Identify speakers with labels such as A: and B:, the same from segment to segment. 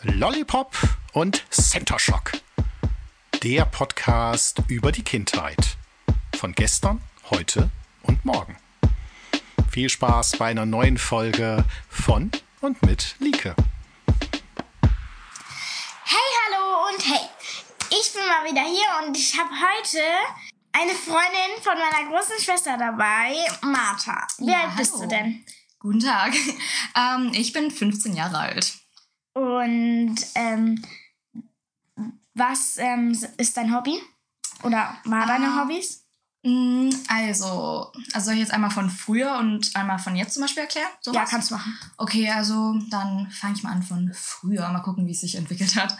A: Lollipop und Center Shock. Der Podcast über die Kindheit. Von gestern, heute und morgen. Viel Spaß bei einer neuen Folge von und mit Lieke.
B: Hey, hallo und hey. Ich bin mal wieder hier und ich habe heute eine Freundin von meiner großen Schwester dabei, Martha. Wie alt bist du denn?
C: Guten Tag. Ich bin 15 Jahre alt.
B: Und was ist dein Hobby? Oder war deine Hobbys?
C: Also soll ich jetzt einmal von früher und einmal von jetzt zum Beispiel erklären? So
B: Ja,
C: was?
B: kannst du machen.
C: Okay, also dann fange ich mal an von früher. Mal gucken, wie es sich entwickelt hat.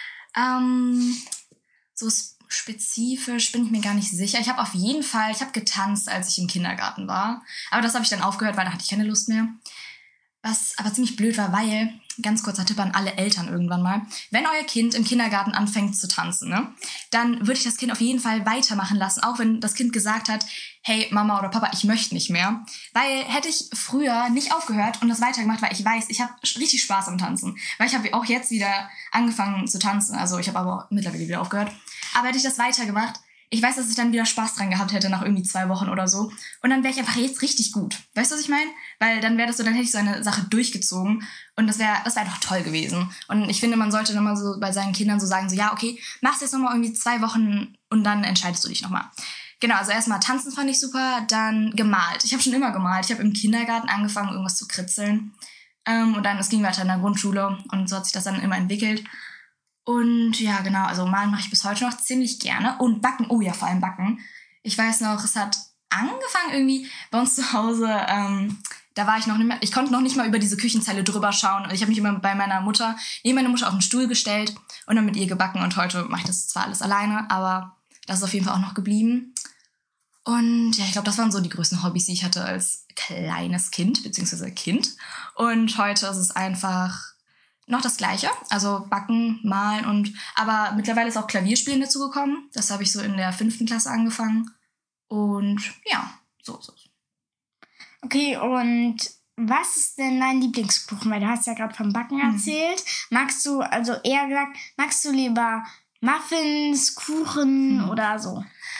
C: So spezifisch bin ich mir gar nicht sicher. Ich habe getanzt, als ich im Kindergarten war. Aber das habe ich dann aufgehört, weil da hatte ich keine Lust mehr. Was aber ziemlich blöd war, weil, ganz kurzer Tipp an alle Eltern irgendwann mal, wenn euer Kind im Kindergarten anfängt zu tanzen, ne, dann würde ich das Kind auf jeden Fall weitermachen lassen, auch wenn das Kind gesagt hat, hey Mama oder Papa, ich möchte nicht mehr. Weil hätte ich früher nicht aufgehört und das weitergemacht, weil ich weiß, ich habe richtig Spaß am Tanzen. Weil ich habe auch jetzt wieder angefangen zu tanzen, also ich habe aber auch mittlerweile wieder aufgehört. Aber hätte ich das weitergemacht, ich weiß, dass ich dann wieder Spaß dran gehabt hätte nach irgendwie 2 Wochen oder so. Und dann wäre ich einfach jetzt richtig gut. Weißt du, was ich meine? Weil dann wäre das so, dann hätte ich so eine Sache durchgezogen. Und das wär doch toll gewesen. Und ich finde, man sollte dann mal so bei seinen Kindern so sagen, so, ja, okay, machst jetzt nochmal irgendwie 2 Wochen und dann entscheidest du dich nochmal. Genau, also erstmal tanzen fand ich super, dann gemalt. Ich habe schon immer gemalt. Ich habe im Kindergarten angefangen, irgendwas zu kritzeln. Und dann, es ging weiter in der Grundschule. Und so hat sich das dann immer entwickelt. Und ja, genau, also malen mache ich bis heute noch ziemlich gerne. Und backen, oh ja, vor allem backen. Ich weiß noch, es hat angefangen irgendwie bei uns zu Hause, da war ich noch nicht mehr, ich konnte noch nicht mal über diese Küchenzeile drüber schauen. Und ich habe mich immer neben meine Mutter auf den Stuhl gestellt und dann mit ihr gebacken. Und heute mache ich das zwar alles alleine, aber das ist auf jeden Fall auch noch geblieben. Und ja, ich glaube, das waren so die größten Hobbys, die ich hatte als kleines Kind, beziehungsweise Kind. Und heute ist es einfach noch das Gleiche, also backen, malen aber mittlerweile ist auch Klavierspielen dazugekommen. Das habe ich so in der 5. Klasse angefangen. Und ja, so.
B: Okay, und was ist denn dein Lieblingskuchen? Weil du hast ja gerade vom Backen erzählt. Magst du lieber Muffins, Kuchen oder so?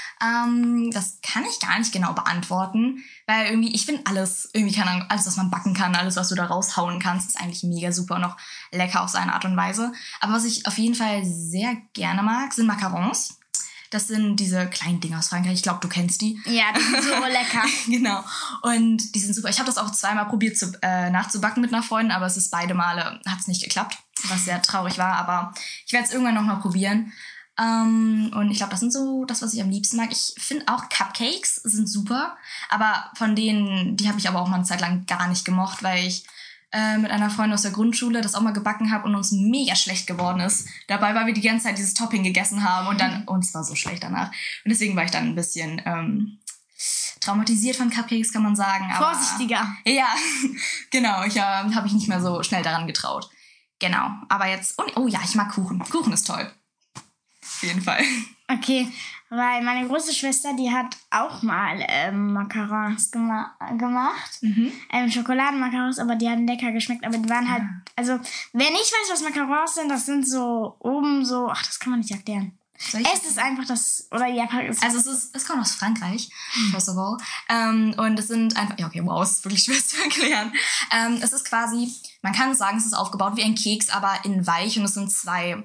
C: Das kann ich gar nicht genau beantworten, weil irgendwie, ich finde alles, irgendwie, keine Ahnung, alles, was man backen kann, alles, was du da raushauen kannst, ist eigentlich mega super und auch lecker auf seine Art und Weise. Aber was ich auf jeden Fall sehr gerne mag, sind Macarons. Das sind diese kleinen Dinger aus Frankreich. Ich glaube, du kennst die.
B: Ja, die sind so lecker.
C: Genau. Und die sind super. Ich habe das auch 2-mal probiert nachzubacken mit einer Freundin, aber es ist beide Male, hat es nicht geklappt, was sehr traurig war. Aber ich werde es irgendwann nochmal probieren. Und ich glaube, das sind so das, was ich am liebsten mag. Ich finde auch Cupcakes sind super, aber von denen, die habe ich aber auch mal eine Zeit lang gar nicht gemocht, weil ich mit einer Freundin aus der Grundschule das auch mal gebacken habe und uns mega schlecht geworden ist. Dabei, weil wir die ganze Zeit dieses Topping gegessen haben und dann uns war so schlecht danach. Und deswegen war ich dann ein bisschen traumatisiert von Cupcakes, kann man sagen. Aber,
B: vorsichtiger.
C: Ja, genau. Ich habe ich nicht mehr so schnell daran getraut. Genau. Aber jetzt, oh ja, ich mag Kuchen. Kuchen ist toll. Auf jeden Fall.
B: Okay, weil meine große Schwester, die hat auch mal Macarons gemacht. Schokoladenmacarons, aber die haben lecker geschmeckt. Aber die waren halt, also, wer nicht weiß, was Macarons sind, das sind so oben so, das kann man nicht erklären. Es ist einfach das, oder ja,
C: also es kommt aus Frankreich, first of all. Und es sind einfach, ja okay, wow, es ist wirklich schwer zu erklären. Es ist quasi, man kann sagen, es ist aufgebaut wie ein Keks, aber in weich und es sind zwei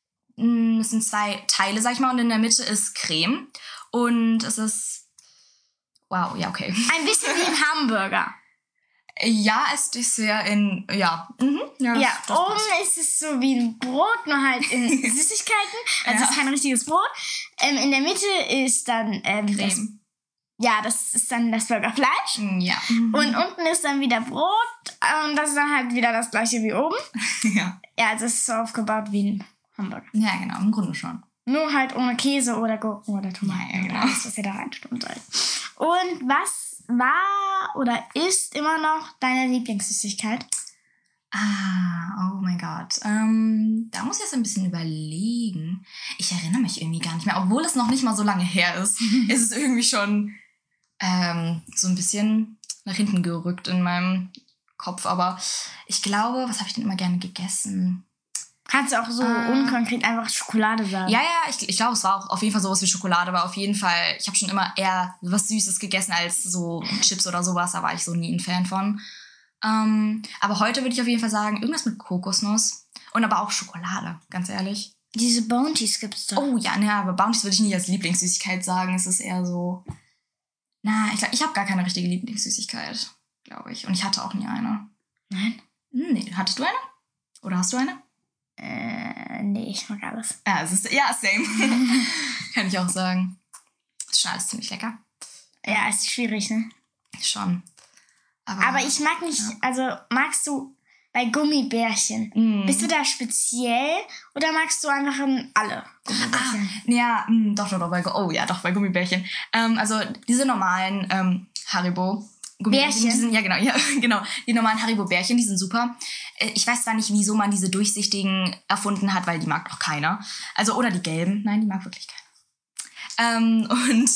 C: Teile, sag ich mal, und in der Mitte ist Creme. Und es ist, wow, ja, okay.
B: Ein bisschen wie ein Hamburger.
C: Ja, es ist sehr ja.
B: Ja, oben ist es so wie ein Brot, nur halt in Süßigkeiten. Also es ist kein richtiges Brot. In der Mitte ist dann
C: Creme.
B: Das ist dann das Burgerfleisch.
C: Ja.
B: Und unten ist dann wieder Brot. Und das ist dann halt wieder das gleiche wie oben.
C: Ja.
B: Ja, also es ist so aufgebaut wie ein Hamburger.
C: Ja, genau, im Grunde schon.
B: Nur halt ohne Käse oder Gurken oder Tomaten.
C: Ja, genau.
B: Alles, was ihr da reintun sollt. Und was war oder ist immer noch deine Lieblingssüßigkeit?
C: Oh mein Gott. Da muss ich jetzt ein bisschen überlegen. Ich erinnere mich irgendwie gar nicht mehr. Obwohl es noch nicht mal so lange her ist, ist es irgendwie schon so ein bisschen nach hinten gerückt in meinem Kopf. Aber ich glaube, was habe ich denn immer gerne gegessen?
B: Kannst du auch so unkonkret einfach Schokolade sagen?
C: Ja, ich glaube, es war auch auf jeden Fall sowas wie Schokolade, aber auf jeden Fall, ich habe schon immer eher was Süßes gegessen als so Chips oder sowas, da war ich so nie ein Fan von. Aber heute würde ich auf jeden Fall sagen, irgendwas mit Kokosnuss und aber auch Schokolade, ganz ehrlich.
B: Diese Bounties gibt's doch.
C: Oh ja, ne, aber Bounties würde ich nie als Lieblingssüßigkeit sagen, es ist eher so... ich habe gar keine richtige Lieblingssüßigkeit, glaube ich. Und ich hatte auch nie eine.
B: Nein?
C: Nee, hattest du eine? Oder hast du eine?
B: Nee, ich mag alles.
C: Ja, same. Kann ich auch sagen. Ist schon alles ziemlich lecker.
B: Ja, ist schwierig, ne?
C: Schon.
B: Aber ich mag nicht, also magst du bei Gummibärchen, bist du da speziell oder magst du einfach alle Gummibärchen?
C: Doch, bei Gummibärchen. Also diese normalen Haribo
B: Bärchen?
C: Genau. Die normalen Haribo-Bärchen, die sind super. Ich weiß zwar nicht, wieso man diese durchsichtigen erfunden hat, weil die mag doch keiner. Also, oder die gelben. Nein, die mag wirklich keiner.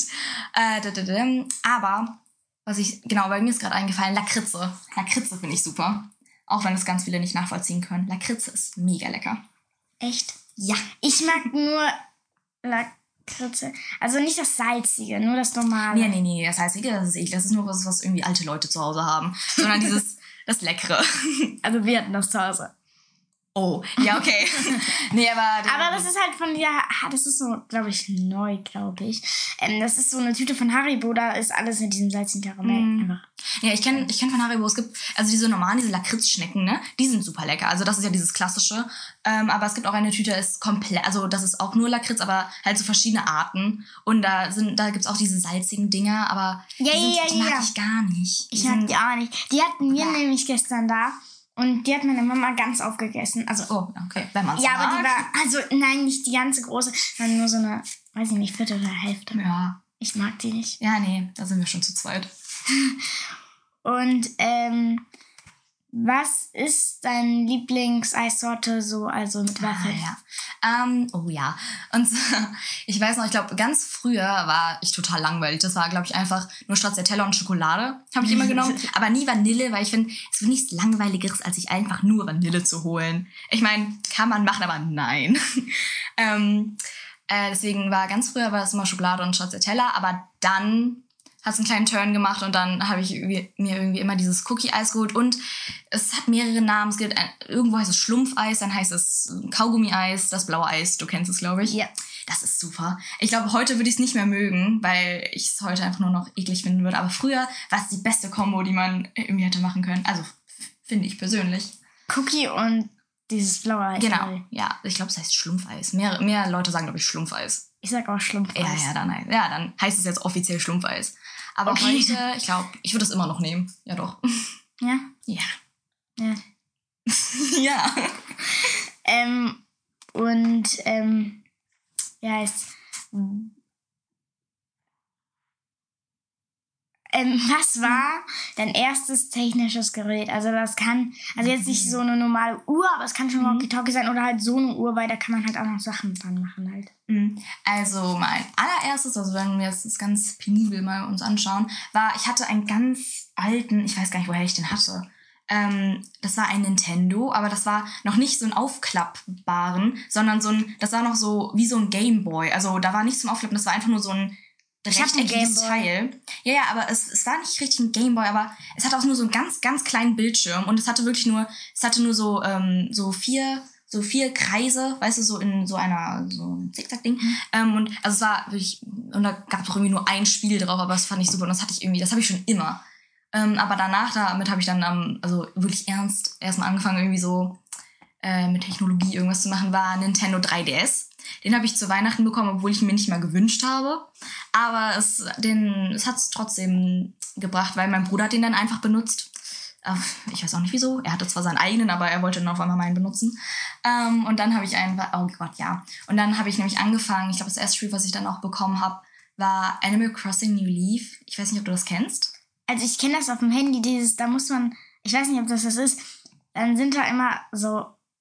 C: Aber, weil mir ist gerade eingefallen, Lakritze. Lakritze finde ich super. Auch wenn es ganz viele nicht nachvollziehen können. Lakritze ist mega lecker.
B: Echt?
C: Ja.
B: Ich mag nur Lakritze. Also nicht das Salzige, nur das Normale.
C: Nee, das Salzige, das ist eklig. Das ist nur was irgendwie alte Leute zu Hause haben. Sondern das Leckere.
B: Also wir hatten das zu Hause.
C: Oh, ja, okay. Nee,
B: aber das ist halt das ist so, glaube ich, neu, das ist so eine Tüte von Haribo, da ist alles in diesem salzigen Karamell. Einfach.
C: Ja, ich kenn von Haribo, es gibt, also diese normalen, diese Lakritzschnecken, ne, die sind super lecker. Also das ist ja dieses klassische. Aber es gibt auch eine Tüte, ist komplett, also das ist auch nur Lakritz, aber halt so verschiedene Arten. Und da gibt's auch diese salzigen Dinger, aber die mag ich gar nicht.
B: Ich mag die auch nicht. Die hatten wir nämlich gestern da. Und die hat meine Mama ganz aufgegessen. Also,
C: okay, wenn man's
B: mag.
C: Ja,
B: aber die war, nein, nicht die ganze große, sondern nur so eine, weiß ich nicht, Viertel oder Hälfte.
C: Ja.
B: Ich mag die nicht.
C: Ja, nee, da sind wir schon zu zweit.
B: Und, was ist deine Lieblingseissorte so, also mit Waffel?
C: Ja. Und ich weiß noch, ich glaube, ganz früher war ich total langweilig. Das war, glaube ich, einfach nur Stracciatella und Schokolade. Habe ich immer genommen. Aber nie Vanille, weil ich finde, es wird nichts Langweiligeres, als sich einfach nur Vanille zu holen. Ich meine, kann man machen, aber nein. Deswegen ganz früher war es immer Schokolade und Stracciatella. Aber dann hat es einen kleinen Turn gemacht und dann habe ich mir irgendwie immer dieses Cookie-Eis geholt und es hat mehrere Namen. Es gibt irgendwo heißt es Schlumpfeis, dann heißt es Kaugummi-Eis, das blaue Eis, du kennst es, glaube ich.
B: Ja.
C: Das ist super. Ich glaube, heute würde ich es nicht mehr mögen, weil ich es heute einfach nur noch eklig finden würde. Aber früher war es die beste Kombo, die man irgendwie hätte machen können. Also, finde ich persönlich.
B: Cookie und dieses blaue Eis.
C: Genau, ja. Ich glaube, es heißt Schlumpfeis. Mehr Leute sagen, glaube ich, Schlumpfeis.
B: Ich sag auch Schlumpfeis.
C: Ja, dann heißt es jetzt offiziell Schlumpfeis. Aber heute, ich glaube, ich würde es immer noch nehmen. Ja, doch.
B: Ja?
C: Ja.
B: Ja.
C: Ja.
B: Was war dein erstes technisches Gerät? Also das kann, jetzt nicht so eine normale Uhr, aber es kann schon walkie-talkie sein oder halt so eine Uhr, weil da kann man halt auch noch Sachen dran machen halt.
C: Also mein allererstes, also wenn wir jetzt das ganz penibel mal uns anschauen, ich hatte einen ganz alten, ich weiß gar nicht, woher ich den hatte. Das war ein Nintendo, aber das war noch nicht so ein aufklappbaren, sondern das war noch so wie so ein Gameboy. Also da war nichts zum Aufklappen, das war einfach nur so ein rechteckiges Teil. Ja, aber es war nicht richtig ein Gameboy, aber es hatte auch nur so einen ganz, ganz kleinen Bildschirm und es hatte nur so vier Kreise, weißt du, so in so ein Zickzack-Ding. Und also es war wirklich, und da gab es auch irgendwie nur ein Spiel drauf, aber das fand ich super und das habe ich schon immer. Aber damit habe ich dann also wirklich erstmal angefangen, irgendwie so mit Technologie irgendwas zu machen, war Nintendo 3DS. Den habe ich zu Weihnachten bekommen, obwohl ich ihn mir nicht mal gewünscht habe. Aber es hat es trotzdem gebracht, weil mein Bruder hat den dann einfach benutzt. Ich weiß auch nicht wieso. Er hatte zwar seinen eigenen, aber er wollte dann auf einmal meinen benutzen. Und dann habe ich oh Gott, ja. Und dann habe ich nämlich angefangen, ich glaube, das erste Spiel, was ich dann auch bekommen habe, war Animal Crossing New Leaf. Ich weiß nicht, ob du das kennst.
B: Also ich kenne das auf dem Handy, da muss man, ich weiß nicht, ob das ist, dann sind da immer so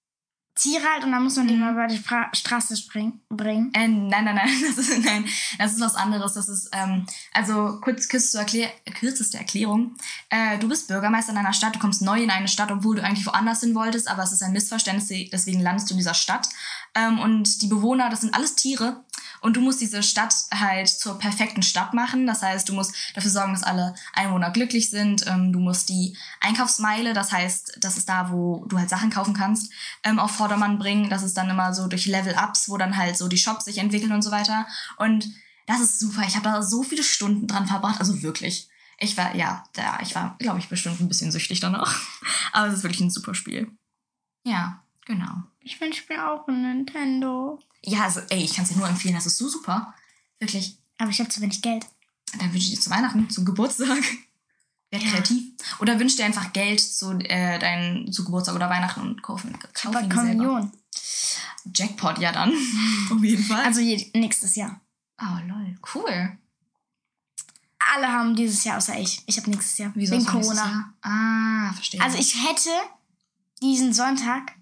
B: Tiere halt und dann muss man die mal über die Straße bringen.
C: Nein, das ist was anderes. Das ist, also kürzeste Erklärung. Du bist Bürgermeister in einer Stadt, du kommst neu in eine Stadt, obwohl du eigentlich woanders hin wolltest, aber es ist ein Missverständnis, deswegen landest du in dieser Stadt. Und die Bewohner, das sind alles Tiere. Und du musst diese Stadt halt zur perfekten Stadt machen. Das heißt, du musst dafür sorgen, dass alle Einwohner glücklich sind. Du musst die Einkaufsmeile, das heißt, das ist da, wo du halt Sachen kaufen kannst, auf Vordermann bringen. Das ist dann immer so durch Level-Ups, wo dann halt so die Shops sich entwickeln und so weiter. Und das ist super. Ich habe da so viele Stunden dran verbracht. Also wirklich. Ich war, glaube ich, bestimmt ein bisschen süchtig danach. Aber es ist wirklich ein super Spiel. Ja, genau.
B: Ich wünsche mir auch ein Nintendo.
C: Ja, also, ich kann es dir nur empfehlen, das ist so super. Wirklich.
B: Aber ich habe zu wenig Geld.
C: Dann wünsche ich dir zu Weihnachten, zum Geburtstag. Werd kreativ. Oder wünsch dir einfach Geld zu Geburtstag oder Weihnachten und kauf ihn selber. Jackpot, ja dann. Auf jeden Fall.
B: Also nächstes Jahr.
C: Oh, lol. Cool.
B: Alle haben dieses Jahr, außer ich. Ich habe nächstes Jahr.
C: Wieso
B: wegen Corona.
C: Ah, verstehe.
B: Also ich hätte diesen Sonntag...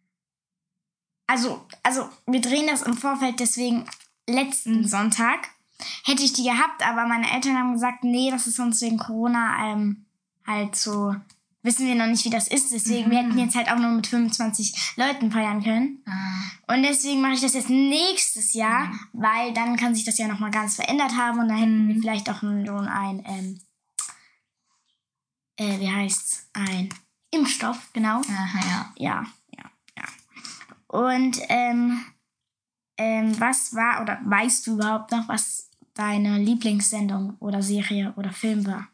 B: Also, wir drehen das im Vorfeld, deswegen letzten Sonntag hätte ich die gehabt, aber meine Eltern haben gesagt, nee, das ist uns wegen Corona halt so, wissen wir noch nicht, wie das ist, deswegen wir hätten jetzt halt auch nur mit 25 Leuten feiern können. Und deswegen mache ich das jetzt nächstes Jahr, weil dann kann sich das ja nochmal ganz verändert haben und dann hätten wir vielleicht auch schon ein Impfstoff, genau.
C: Aha,
B: Ja. Und was war, oder weißt du überhaupt noch, was deine Lieblingssendung oder Serie oder Film war?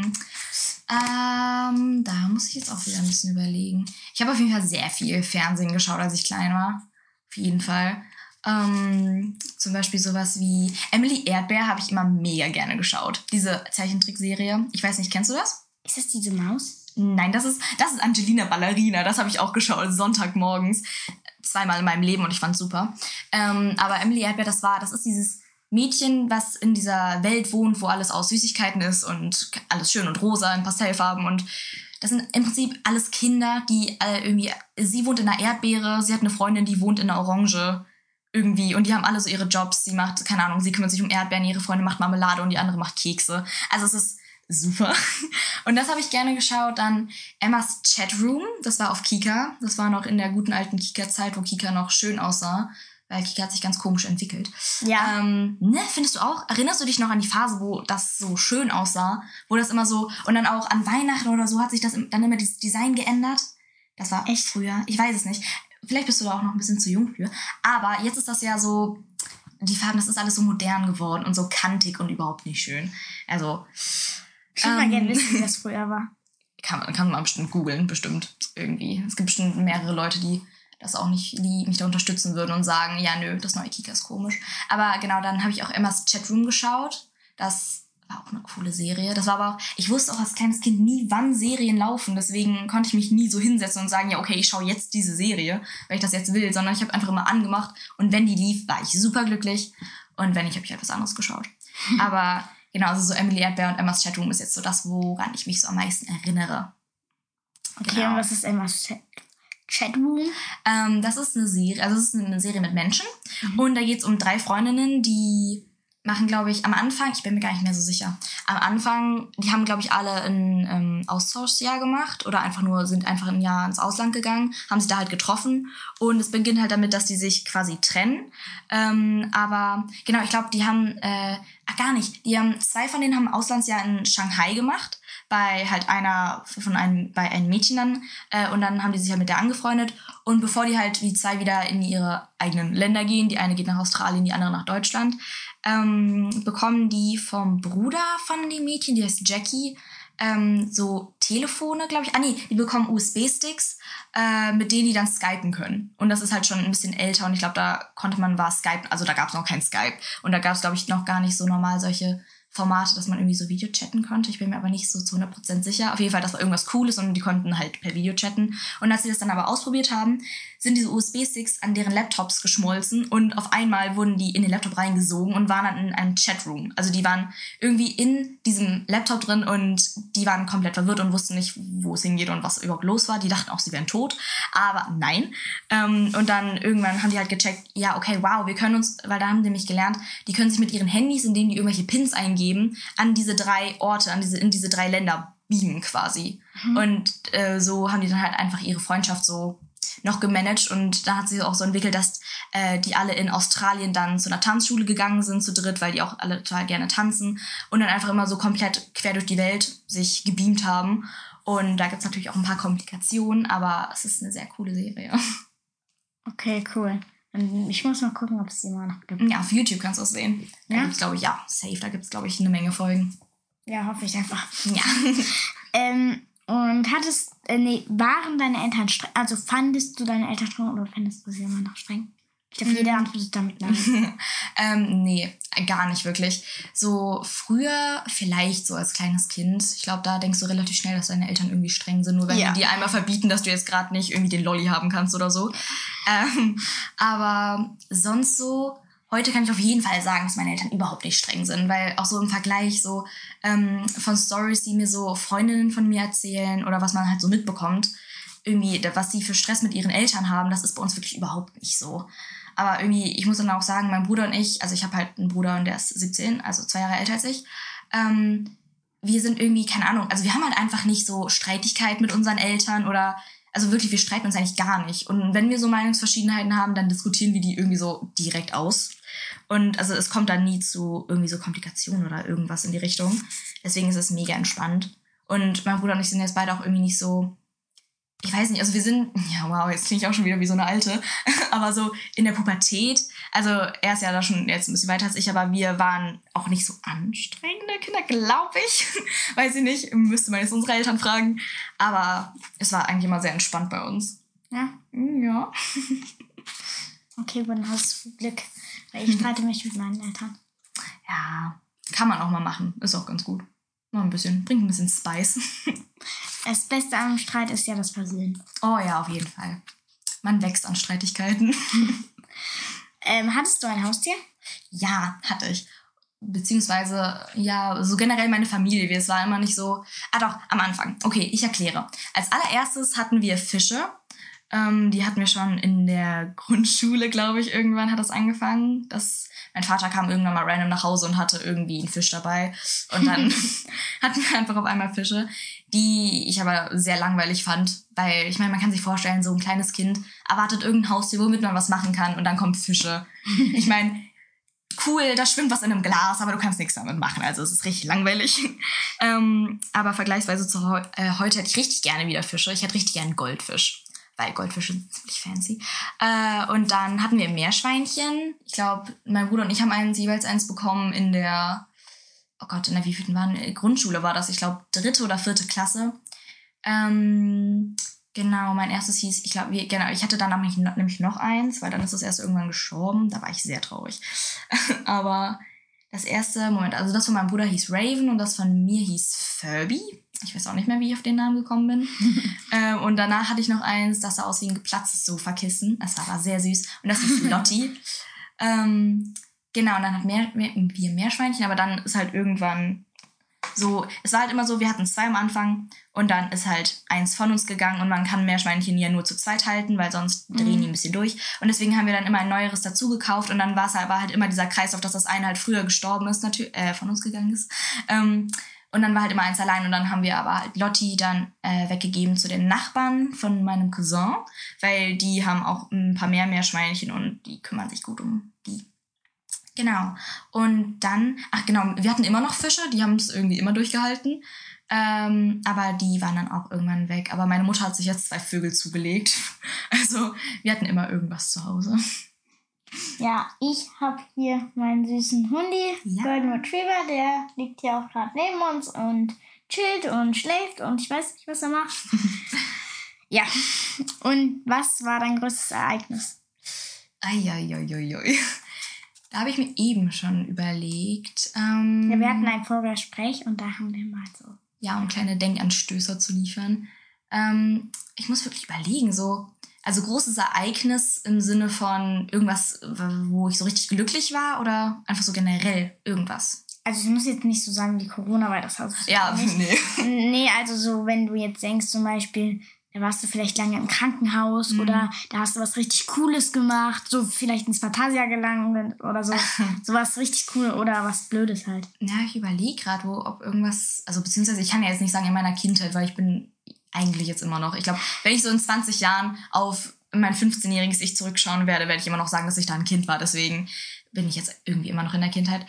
C: Da muss ich jetzt auch wieder ein bisschen überlegen. Ich habe auf jeden Fall sehr viel Fernsehen geschaut, als ich klein war. Auf jeden Fall. Zum Beispiel sowas wie Emily Erdbeer habe ich immer mega gerne geschaut. Diese Zeichentrickserie. Ich weiß nicht, kennst du das?
B: Ist das diese Maus?
C: Nein, das ist Angelina Ballerina. Das habe ich auch geschaut, Sonntagmorgens. 2-mal in meinem Leben und ich fand's super. Aber Emily Erdbeer, das ist dieses Mädchen, was in dieser Welt wohnt, wo alles aus Süßigkeiten ist und alles schön und rosa in Pastellfarben. Und das sind im Prinzip alles Kinder, die irgendwie... Sie wohnt in einer Erdbeere, sie hat eine Freundin, die wohnt in einer Orange irgendwie. Und die haben alle so ihre Jobs. Sie macht, keine Ahnung, sie kümmert sich um Erdbeeren, ihre Freundin macht Marmelade und die andere macht Kekse. Also es ist super. Und das habe ich gerne geschaut. Dann Emmas Chatroom, das war auf Kika. Das war noch in der guten alten Kika-Zeit, wo Kika noch schön aussah. Weil Kika hat sich ganz komisch entwickelt.
B: Ja.
C: Findest du auch? Erinnerst du dich noch an die Phase, wo das so schön aussah? Wo das immer so, und dann auch an Weihnachten oder so hat sich das dann immer das Design geändert? Das war echt früher. Ich weiß es nicht. Vielleicht bist du da auch noch ein bisschen zu jung für. Aber jetzt ist das ja so, die Farben, das ist alles so modern geworden und so kantig und überhaupt nicht schön. Also...
B: Ich würde mal gerne wissen, wie das früher war.
C: Kann man bestimmt googeln, bestimmt irgendwie. Es gibt bestimmt mehrere Leute, die das auch nicht, die mich da unterstützen würden und sagen, ja, nö, das neue Kika ist komisch. Aber genau, dann habe ich auch Emmas Chatroom geschaut. Das war auch eine coole Serie. Das war aber auch, ich wusste auch als kleines Kind nie, wann Serien laufen. Deswegen konnte ich mich nie so hinsetzen und sagen, ja, okay, ich schaue jetzt diese Serie, weil ich das jetzt will. Sondern ich habe einfach immer angemacht. Und wenn die lief, war ich super glücklich. Und wenn nicht, habe ich halt was anderes geschaut. Aber... Genau, also so Emily Erdbeer und Emmas Chatroom ist jetzt so das, woran ich mich so am meisten erinnere.
B: Okay,
C: genau.
B: Und was ist Emmas Chatroom?
C: Das ist eine Serie, also es ist eine Serie mit Menschen. Und da geht es um 3 Freundinnen, die machen, glaube ich, am Anfang, ich bin mir gar nicht mehr so sicher, am Anfang, die haben, glaube ich, alle ein Austauschjahr gemacht oder sind einfach ein Jahr ins Ausland gegangen, haben sich da halt getroffen und es beginnt halt damit, dass die sich quasi trennen. Aber genau, ich glaube, die haben, gar nicht, 2 von denen haben ein Auslandsjahr in Shanghai gemacht, bei halt bei einem Mädchen dann, und dann haben die sich halt mit der angefreundet und bevor die halt die 2 wieder in ihre eigenen Länder gehen, die eine geht nach Australien, die andere nach Deutschland, bekommen die vom Bruder von dem Mädchen, die heißt Jackie, so Telefone, glaube ich. Die bekommen USB-Sticks, mit denen die dann skypen können. Und das ist halt schon ein bisschen älter und ich glaube, da war Skype, also da gab es noch kein Skype. Und da gab es, glaube ich, noch gar nicht so normal solche Formate, dass man irgendwie so Video chatten konnte. Ich bin mir aber nicht so zu 100% sicher. Auf jeden Fall, das war irgendwas Cooles und die konnten halt per Video chatten. Und als sie das dann aber ausprobiert haben, sind diese USB-Sticks an deren Laptops geschmolzen und auf einmal wurden die in den Laptop reingesogen und waren dann in einem Chatroom. Also die waren irgendwie in diesem Laptop drin und die waren komplett verwirrt und wussten nicht, wo es hingeht und was überhaupt los war. Die dachten auch, sie wären tot, aber nein. Und dann irgendwann haben die halt gecheckt, ja, okay, wow, wir können uns, weil da haben die nämlich gelernt, die können sich mit ihren Handys, in denen die irgendwelche Pins eingeben, an diese 3 Orte, in diese 3 Länder beamen quasi. Und so haben die dann halt einfach ihre Freundschaft so noch gemanagt und da hat sich auch so entwickelt, dass die alle in Australien dann zu einer Tanzschule gegangen sind, zu dritt, weil die auch alle total gerne tanzen und dann einfach immer so komplett quer durch die Welt sich gebeamt haben. Und da gibt's natürlich auch ein paar Komplikationen, aber es ist eine sehr coole Serie.
B: Okay, cool. Ich muss mal gucken, ob es die immer noch gibt.
C: Ja, auf YouTube kannst du es sehen. Da gibt's, glaube ich, safe, da gibt's, glaube ich, eine Menge Folgen.
B: Ja, hoffe ich einfach.
C: Ja.
B: Und waren deine Eltern streng? Also fandest du deine Eltern streng oder findest du sie immer noch streng? Ich glaube, jeder antwortet damit nein.
C: Nee, gar nicht wirklich. So früher vielleicht so als kleines Kind. Ich glaube, da denkst du relativ schnell, dass deine Eltern irgendwie streng sind. Nur wenn die dir einmal verbieten, dass du jetzt gerade nicht irgendwie den Lolli haben kannst oder so. Aber sonst so... Heute kann ich auf jeden Fall sagen, dass meine Eltern überhaupt nicht streng sind, weil auch so im Vergleich so von Stories, die mir so Freundinnen von mir erzählen oder was man halt so mitbekommt, irgendwie, was sie für Stress mit ihren Eltern haben, das ist bei uns wirklich überhaupt nicht so. Aber irgendwie, ich muss dann auch sagen, mein Bruder und ich, also ich habe halt einen Bruder und der ist 17, also 2 Jahre älter als ich, wir sind irgendwie, keine Ahnung, also wir haben halt einfach nicht so Streitigkeit mit unseren Eltern oder... Also wirklich, wir streiten uns eigentlich gar nicht. Und wenn wir so Meinungsverschiedenheiten haben, dann diskutieren wir die irgendwie so direkt aus. Und also es kommt dann nie zu irgendwie so Komplikationen oder irgendwas in die Richtung. Deswegen ist es mega entspannt. Und mein Bruder und ich sind jetzt beide auch irgendwie nicht so... Ich weiß nicht, also wir sind... Ja, wow, jetzt klinge ich auch schon wieder wie so eine Alte. Aber so in der Pubertät... Also er ist ja da schon jetzt ein bisschen weiter als ich, aber wir waren auch nicht so anstrengende Kinder, glaube ich. Weiß ich nicht, müsste man jetzt unsere Eltern fragen. Aber es war eigentlich immer sehr entspannt bei uns.
B: Ja?
C: Ja.
B: Okay, dann hast du Glück. Weil ich streite mich mit meinen Eltern.
C: Ja, kann man auch mal machen. Ist auch ganz gut. Mal ein bisschen, bringt ein bisschen Spice.
B: Das Beste am Streit ist ja das Versöhnen.
C: Oh ja, auf jeden Fall. Man wächst an Streitigkeiten.
B: Hattest du ein Haustier?
C: Ja, hatte ich. Beziehungsweise, ja, so generell meine Familie. Es war immer nicht so... doch, am Anfang. Okay, ich erkläre. Als allererstes hatten wir Fische. Die hatten wir schon in der Grundschule, glaube ich, irgendwann hat das angefangen. Mein Vater kam irgendwann mal random nach Hause und hatte irgendwie einen Fisch dabei. Und dann hatten wir einfach auf einmal Fische, die ich aber sehr langweilig fand. Weil, ich meine, man kann sich vorstellen, so ein kleines Kind erwartet irgendein Haustier, womit man was machen kann. Und dann kommen Fische. Ich meine, cool, da schwimmt was in einem Glas, aber du kannst nichts damit machen. Also es ist richtig langweilig. Aber vergleichsweise zu heute hätte ich richtig gerne wieder Fische. Ich hätte richtig gerne einen Goldfisch. Weil Goldfische sind ziemlich fancy. Und dann hatten wir Meerschweinchen. Ich glaube, mein Bruder und ich haben jeweils eins bekommen in der, in der wievielten Grundschule war das. Ich glaube, 3. oder 4. Klasse. Genau, mein erstes hieß, ich hatte dann nämlich noch eins, weil dann ist es erst irgendwann gestorben. Da war ich sehr traurig. Aber das erste, also das von meinem Bruder hieß Raven und das von mir hieß Furby. Ich weiß auch nicht mehr, wie ich auf den Namen gekommen bin. Und danach hatte ich noch eins, das sah aus wie ein geplatztes Sofakissen. Das war aber sehr süß. Und das hieß Lotti. Genau, und dann hatten wir Meerschweinchen, aber dann ist halt irgendwann so, es war halt immer so, wir hatten 2 am Anfang und dann ist halt eins von uns gegangen und man kann Meerschweinchen ja nur zu zweit halten, weil sonst drehen die ein bisschen durch. Und deswegen haben wir dann immer ein neueres dazu gekauft und dann war halt immer dieser Kreislauf, dass das eine halt früher gestorben ist, von uns gegangen ist. Und dann war halt immer eins allein und dann haben wir aber halt Lotti dann weggegeben zu den Nachbarn von meinem Cousin, weil die haben auch ein paar mehr Meerschweinchen und die kümmern sich gut um die. Genau. Und dann, wir hatten immer noch Fische, die haben es irgendwie immer durchgehalten, aber die waren dann auch irgendwann weg. Aber meine Mutter hat sich jetzt 2 Vögel zugelegt. Also wir hatten immer irgendwas zu Hause.
B: Ja, ich habe hier meinen süßen Hundi, Golden Retriever, der liegt hier auch gerade neben uns und chillt und schläft und ich weiß nicht, was er macht. Ja, und was war dein größtes Ereignis?
C: Eieieiei. Da habe ich mir eben schon überlegt.
B: Ja, wir hatten ein Vorgespräch und da haben wir mal so.
C: Ja, um kleine Denkanstößer zu liefern. Ich muss wirklich überlegen, also großes Ereignis im Sinne von irgendwas, wo ich so richtig glücklich war oder einfach so generell irgendwas?
B: Also ich muss jetzt nicht so sagen wie Corona, weil das hast du
C: ja,
B: nicht.
C: Nee.
B: Nee, also so, wenn du jetzt denkst zum Beispiel, da warst du vielleicht lange im Krankenhaus oder da hast du was richtig Cooles gemacht, so vielleicht ins Phantasialand gelangt oder so. Sowas richtig cool oder was Blödes halt.
C: Ja, ich überlege gerade, ob irgendwas, also beziehungsweise ich kann ja jetzt nicht sagen in meiner Kindheit, weil ich bin eigentlich jetzt immer noch. Ich glaube, wenn ich so in 20 Jahren auf mein 15-jähriges Ich zurückschauen werde ich immer noch sagen, dass ich da ein Kind war. Deswegen bin ich jetzt irgendwie immer noch in der Kindheit.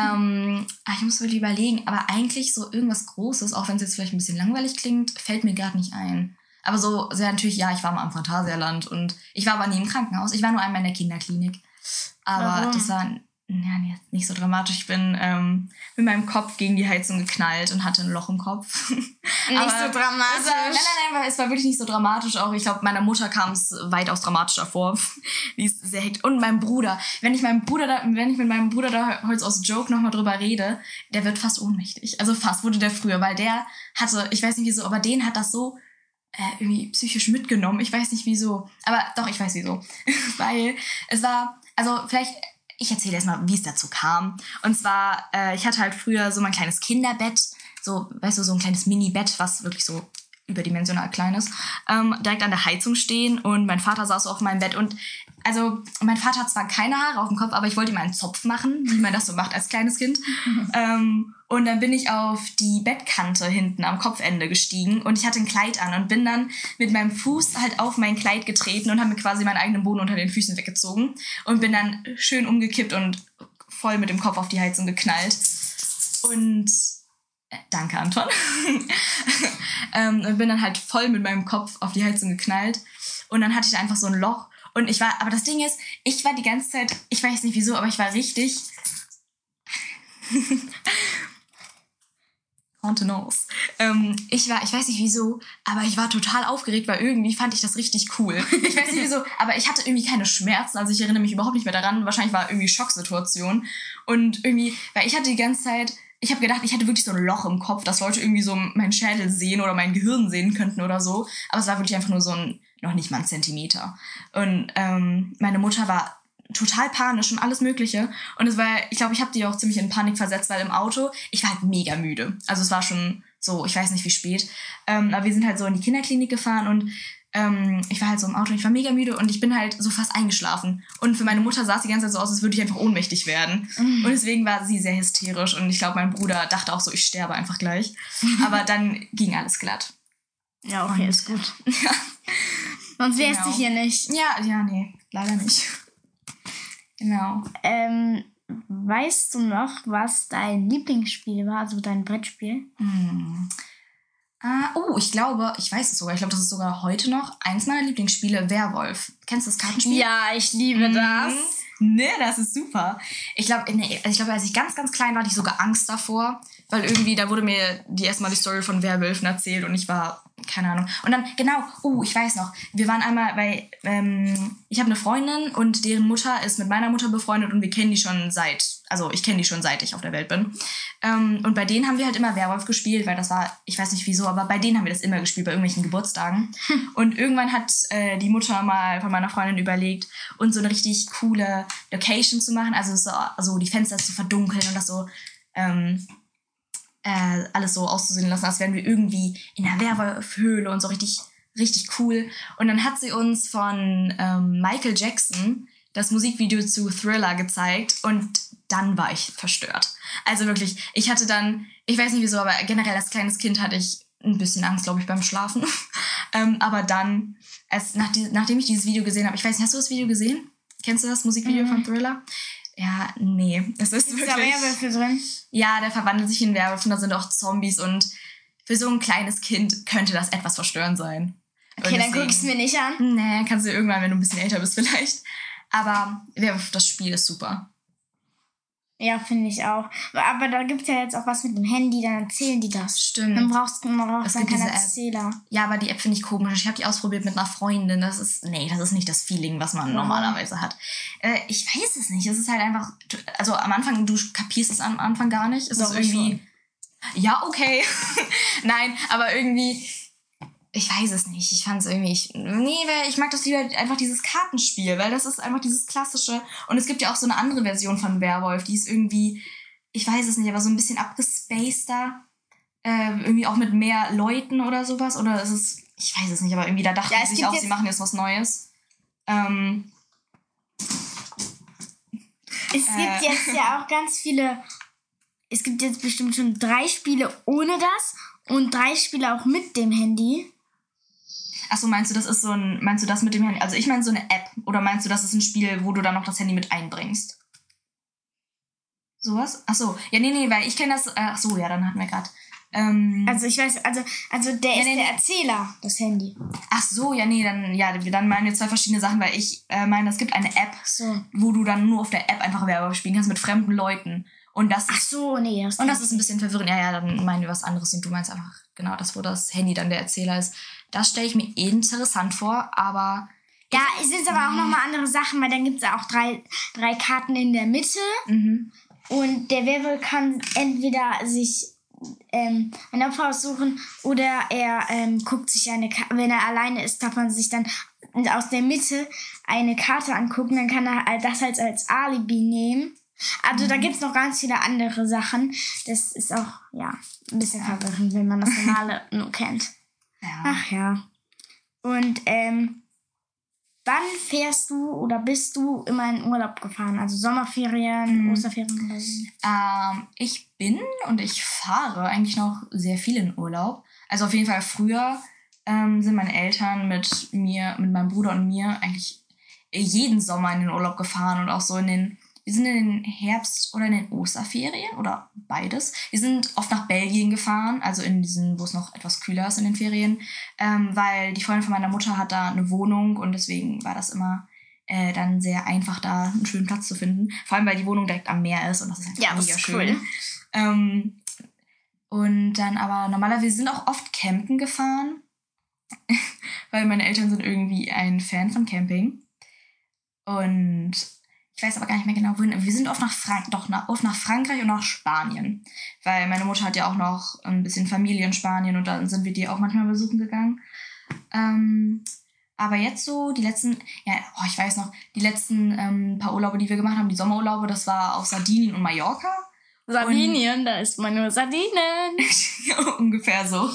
C: Ich muss wirklich überlegen, aber eigentlich so irgendwas Großes, auch wenn es jetzt vielleicht ein bisschen langweilig klingt, fällt mir gerade nicht ein. Aber so sehr natürlich, ja, ich war mal am Phantasialand und ich war aber nie im Krankenhaus. Ich war nur einmal in der Kinderklinik. Aber das war nicht so dramatisch. Ich bin mit meinem Kopf gegen die Heizung geknallt und hatte ein Loch im Kopf.
B: Nicht so dramatisch.
C: Nein, es war wirklich nicht so dramatisch. Auch ich glaube, meiner Mutter kam es weitaus dramatischer vor. Die ist sehr hektisch. Und meinem Bruder. Wenn ich mit meinem Bruder da heute aus Joke nochmal drüber rede, der wird fast ohnmächtig. Also fast wurde der früher, weil der hatte, ich weiß nicht wieso, aber den hat das so irgendwie psychisch mitgenommen. Ich weiß nicht wieso. Aber doch, ich weiß wieso. Weil es war, also vielleicht, ich erzähle erst mal, wie es dazu kam. Und zwar, ich hatte halt früher so mein kleines Kinderbett, so, weißt du, so ein kleines Mini-Bett, was wirklich so überdimensional klein ist, direkt an der Heizung stehen und mein Vater saß so auf meinem Bett und also mein Vater hat zwar keine Haare auf dem Kopf, aber ich wollte ihm einen Zopf machen, wie man das so macht als kleines Kind. Und dann bin ich auf die Bettkante hinten am Kopfende gestiegen und ich hatte ein Kleid an und bin dann mit meinem Fuß halt auf mein Kleid getreten und habe mir quasi meinen eigenen Boden unter den Füßen weggezogen und bin dann schön umgekippt und voll mit dem Kopf auf die Heizung geknallt. Und danke, Anton. Und bin dann halt voll mit meinem Kopf auf die Heizung geknallt und dann hatte ich einfach so ein Loch. Und aber das Ding ist, ich war die ganze Zeit, ich weiß nicht wieso, aber ich war richtig Contenance. Ich weiß nicht wieso, aber ich war total aufgeregt, weil irgendwie fand ich das richtig cool. Ich weiß nicht wieso, aber ich hatte irgendwie keine Schmerzen, also ich erinnere mich überhaupt nicht mehr daran. Wahrscheinlich war irgendwie Schocksituation. Und irgendwie, weil ich hatte die ganze Zeit, ich habe gedacht, ich hatte wirklich so ein Loch im Kopf, dass Leute irgendwie so meinen Schädel sehen oder mein Gehirn sehen könnten oder so. Aber es war wirklich einfach nur so noch nicht mal ein Zentimeter. Und meine Mutter war total panisch und alles Mögliche. Und es war, ich glaube, ich habe die auch ziemlich in Panik versetzt, weil im Auto, ich war halt mega müde. Also es war schon so, ich weiß nicht wie spät. Aber wir sind halt so in die Kinderklinik gefahren und ich war halt so im Auto und ich war mega müde und ich bin halt so fast eingeschlafen. Und für meine Mutter sah es die ganze Zeit so aus, als würde ich einfach ohnmächtig werden. Und deswegen war sie sehr hysterisch und ich glaube, mein Bruder dachte auch so, ich sterbe einfach gleich. Aber dann ging alles glatt.
B: Ja, okay, und, ist gut. Ja. Sonst wärst du hier nicht.
C: Ja, nee, leider nicht. Genau.
B: Weißt du noch, was dein Lieblingsspiel war, also dein Brettspiel?
C: Ich glaube, ich weiß es sogar. Ich glaube, das ist sogar heute noch eins meiner Lieblingsspiele, Werwolf. Kennst du das Kartenspiel?
B: Ja, ich liebe das.
C: Ne, das ist super. Ich glaube, als ich ganz, ganz klein war, hatte ich sogar Angst davor, weil irgendwie, da wurde mir erstmal die Story von Werwölfen erzählt und ich war, keine Ahnung. Und dann, genau, ich weiß noch, wir waren einmal bei, ich habe eine Freundin und deren Mutter ist mit meiner Mutter befreundet und wir kennen die schon ich kenne die schon seit ich auf der Welt bin. Und bei denen haben wir halt immer Werwolf gespielt, weil das war, ich weiß nicht wieso, aber bei denen haben wir das immer gespielt, bei irgendwelchen Geburtstagen. Und irgendwann hat die Mutter von meiner Freundin überlegt, uns so eine richtig coole Location zu machen, also die Fenster zu verdunkeln und das so alles so auszusehen lassen, als wären wir irgendwie in einer Werwolfhöhle und so richtig, richtig cool. Und dann hat sie uns von Michael Jackson das Musikvideo zu Thriller gezeigt und dann war ich verstört. Also wirklich, ich hatte dann, ich weiß nicht wieso, aber generell als kleines Kind hatte ich ein bisschen Angst, glaube ich, beim Schlafen. Aber dann, nachdem ich dieses Video gesehen habe, ich weiß nicht, hast du das Video gesehen? Kennst du das Musikvideo von Thriller? Ja, nee. Das ist wirklich...
B: Ist da Werwölfe drin?
C: Ja, der verwandelt sich in Werwolf und da sind auch Zombies und für so ein kleines Kind könnte das etwas verstörend sein.
B: Okay, dann guck ich's mir nicht an.
C: Nee, kannst du irgendwann, wenn du ein bisschen älter bist vielleicht. Aber Werwolf, das Spiel ist super.
B: Ja, finde ich auch. Aber da gibt es ja jetzt auch was mit dem Handy, dann erzählen die das.
C: Stimmt.
B: Dann brauchst du dann keinen
C: diese
B: Erzähler.
C: Ja, aber die App finde ich komisch. Ich habe die ausprobiert mit einer Freundin. Das ist nicht das Feeling, was man normalerweise hat. Ich weiß es nicht. Es ist halt einfach, also am Anfang, du kapierst es am Anfang gar nicht. Es ist irgendwie, ja, okay. Nein, aber irgendwie, ich weiß es nicht. Ich fand es irgendwie, weil ich mag das lieber einfach dieses Kartenspiel, weil das ist einfach dieses klassische. Und es gibt ja auch so eine andere Version von Werwolf, die ist irgendwie, ich weiß es nicht, aber so ein bisschen abgespaceder. Irgendwie auch mit mehr Leuten oder sowas. Oder ist es, ich weiß es nicht, aber irgendwie da dachten sie sich auch, sie machen jetzt was Neues.
B: Es gibt jetzt ja auch ganz viele, es gibt jetzt bestimmt schon 3 Spiele ohne das und 3 Spiele auch mit dem Handy.
C: Achso, meinst du das mit dem Handy? Also ich meine so eine App. Oder meinst du, das ist ein Spiel, wo du dann noch das Handy mit einbringst? Sowas? Achso, ja, nee, weil ich kenne das, achso, ja, dann hatten wir gerade.
B: Also ich weiß, also der ist der Erzähler, das Handy.
C: Ach so, ja, nee, dann meinen wir 2 verschiedene Sachen, weil ich meine, es gibt eine App, wo du dann nur auf der App einfach Werwolf spielen kannst mit fremden Leuten. Und das
B: Ach so, nee.
C: Das ist ein bisschen verwirrend. Ja, dann meinen wir was anderes und du meinst einfach genau das, wo das Handy dann der Erzähler ist. Das stelle ich mir interessant vor, aber...
B: Ja, es sind aber auch nochmal andere Sachen, weil dann gibt es ja auch 3 Karten in der Mitte.
C: Mhm.
B: Und der Werwolf kann entweder sich ein Opfer aussuchen oder er guckt sich eine Karte, wenn er alleine ist, darf man sich dann aus der Mitte eine Karte angucken, dann kann er das halt als Alibi nehmen. Also da gibt's noch ganz viele andere Sachen. Das ist auch, ja, ein bisschen verwirrend, wenn man das Normale nur kennt.
C: Ja.
B: Ach ja. Und wann fährst du oder bist du immer in Urlaub gefahren? Also Sommerferien, Osterferien oder so?
C: Ich bin und ich fahre eigentlich noch sehr viel in Urlaub. Also auf jeden Fall früher sind meine Eltern mit meinem Bruder und mir eigentlich jeden Sommer in den Urlaub gefahren und auch so wir sind in den Herbst- oder in den Osterferien oder beides. Wir sind oft nach Belgien gefahren, also in diesen, wo es noch etwas kühler ist in den Ferien, weil die Freundin von meiner Mutter hat da eine Wohnung und deswegen war das immer dann sehr einfach, da einen schönen Platz zu finden. Vor allem, weil die Wohnung direkt am Meer ist und das ist einfach mega schön. Cool. Und dann aber normalerweise, wir sind auch oft campen gefahren, weil meine Eltern sind irgendwie ein Fan von Camping. Und ich weiß aber gar nicht mehr genau, wohin. Wir sind oft nach Frankreich und nach Spanien. Weil meine Mutter hat ja auch noch ein bisschen Familie in Spanien und dann sind wir die auch manchmal besuchen gegangen. Aber jetzt so die letzten paar Urlaube, die wir gemacht haben, die Sommerurlaube, das war auf Sardinien und Mallorca.
B: Sardinien, da isst man nur Sardinen.
C: Ungefähr so.